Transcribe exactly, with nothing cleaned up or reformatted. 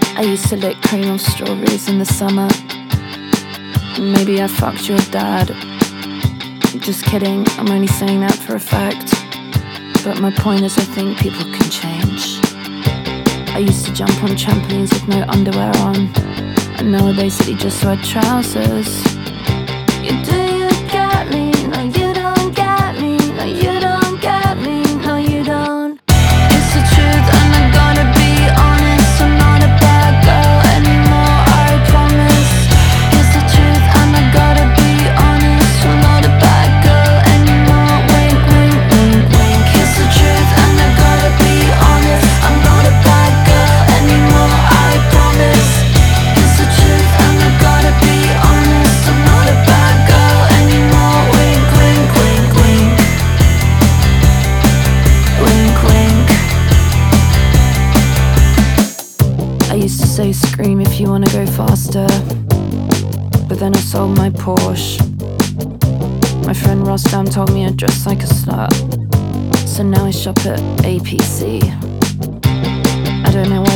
I used to lick cream of strawberries in the summer. Maybe I fucked your dad. Just kidding, I'm only saying that for a fact. But my point is, I think people can change. I used to jump on trampolines with no underwear on, and now I basically just wear trousers. You do you get me? No, you don't get me. No, you don't get me. No, you don't. It's the truth and I gotta be honest. I'm not a bad girl anymore, I promise. It's the truth and I gotta be honest. I'm not a bad girl anymore. Wink, wink, wink, wink. It's the truth and I gotta be honest. I'm not a bad girl anymore, I promise. It's the truth and I gotta be honest. I'm not a bad girl anymore. Wink, wink, wink, wink. Wink, wink. I used to say scream if you wanna go faster, but then I sold my Porsche. My friend Rostam told me I dress like a slut, so now I shop at A P C. I don't know